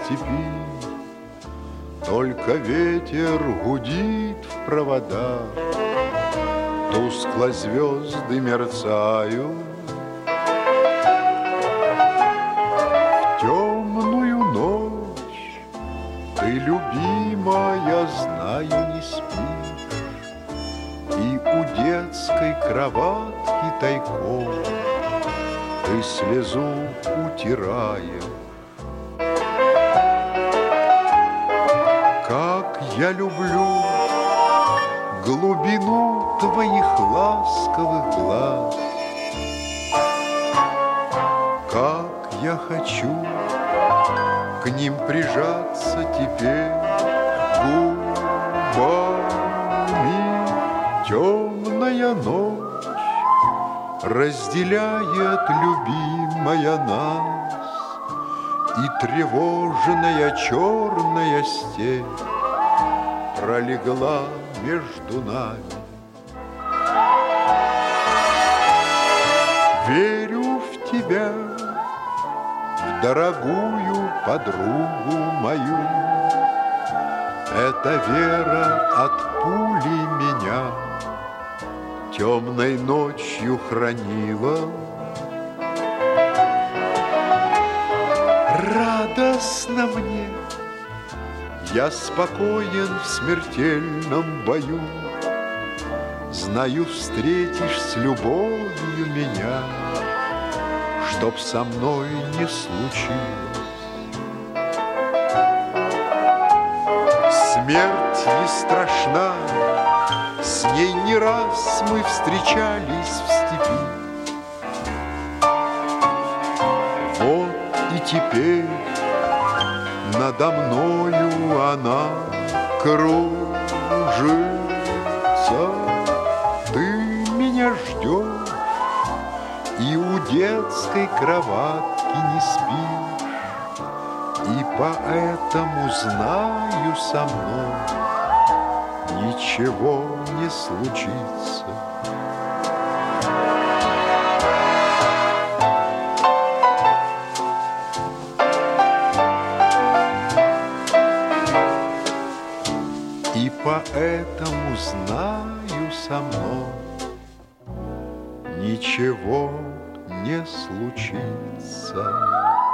степи. Только ветер гудит в проводах, тускло звезды мерцают. В темную ночь ты, любимая, знаю, не спишь, и у детской кроватки тайком ты слезу утираешь. Как я люблю глубину твоих ласковых глаз, как я хочу к ним прижаться теперь губами. Темная ночь разделяет, любимая, нас, и тревожная черная степь пролегла между нами. Верю в тебя, в дорогую подругу мою. Эта вера от пули меня темной ночью хранила. Радостно мне, я спокоен в смертельном бою. Знаю, встретишь с любовью меня, чтоб со мной не случилось. Смерть не страшна, с ней не раз мы встречались в степи. Вот и теперь надо мною она кружится. Ты меня ждешь и у детской кроватки не спишь, и поэтому знаю, со мной ничего не случится. И поэтому знаю, со мной ничего не случится.